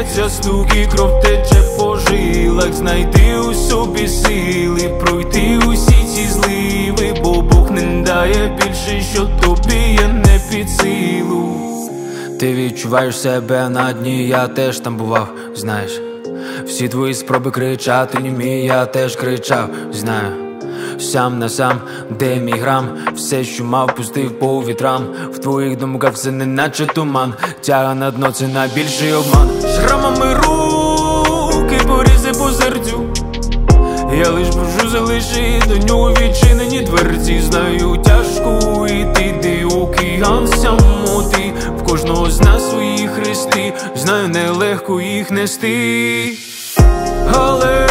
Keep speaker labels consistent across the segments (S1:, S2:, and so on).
S1: б'ється стук і кров тече по жилах. Знайти у собі сили, пройти усі ці зливи, бо Бог не дає більше, що тобі є не під силу. Ти відчуваєш себе на дні, я теж там бував, знаєш. Всі твої спроби кричати німі, я теж кричав, знаю. Сам на сам, де мій грам, все, що мав, пустив по вітрам. В твоїх думках все неначе туман, тяга на дно, це найбільший обман. Шрамами руки, порізи по серцю, я лиш прошу залиши до нього відчинені дверці. Знаю, тяжко йти, де океан самоти, в кожного з нас свої хрести, знаю, нелегко їх нести. Але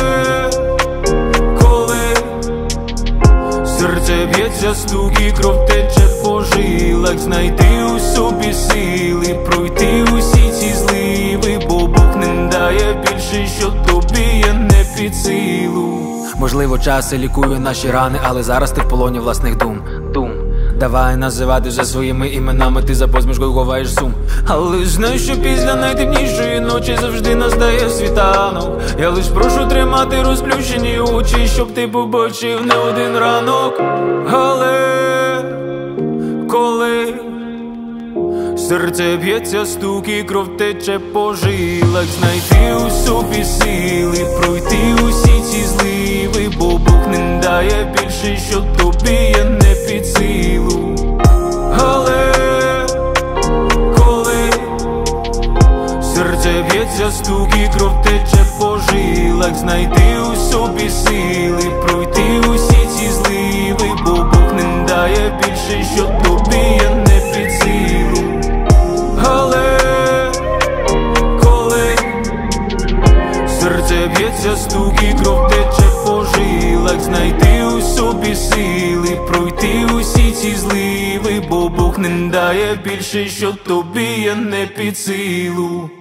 S1: коли серце б'ється стук і кров тече по жилах, знайти у собі сили, пройти усі ці зливи, бо Бог не дає більше, що тобі є не під силу. Можливо, час і лікує наші рани, але зараз ти в полоні власних дум. Давай називати вже своїми іменами, ти за посмішкою ховаєш сум. Але знай, що після найтемнішої ночі завжди настає світанок. Я лиш прошу тримати розплющені очі, щоб ти побачив не один ранок. Але коли серце б'ється стук і кров тече по жилах, знайти у собі сили, пройти усі ці зливи, бо Бог не дає більше, що тобі є не під силу. Але коли серце б'ється стук і кров тече по жилах, знайти у собі сили, пройти усі ці зливи, бо Бог не дає більше, що тобі є не під силу. Але коли серце б'ється стук і кров тече по жилах, знайти у собі сили, пройти усі ці зливи, бо Бог не дає більше, що тобі є не під силу.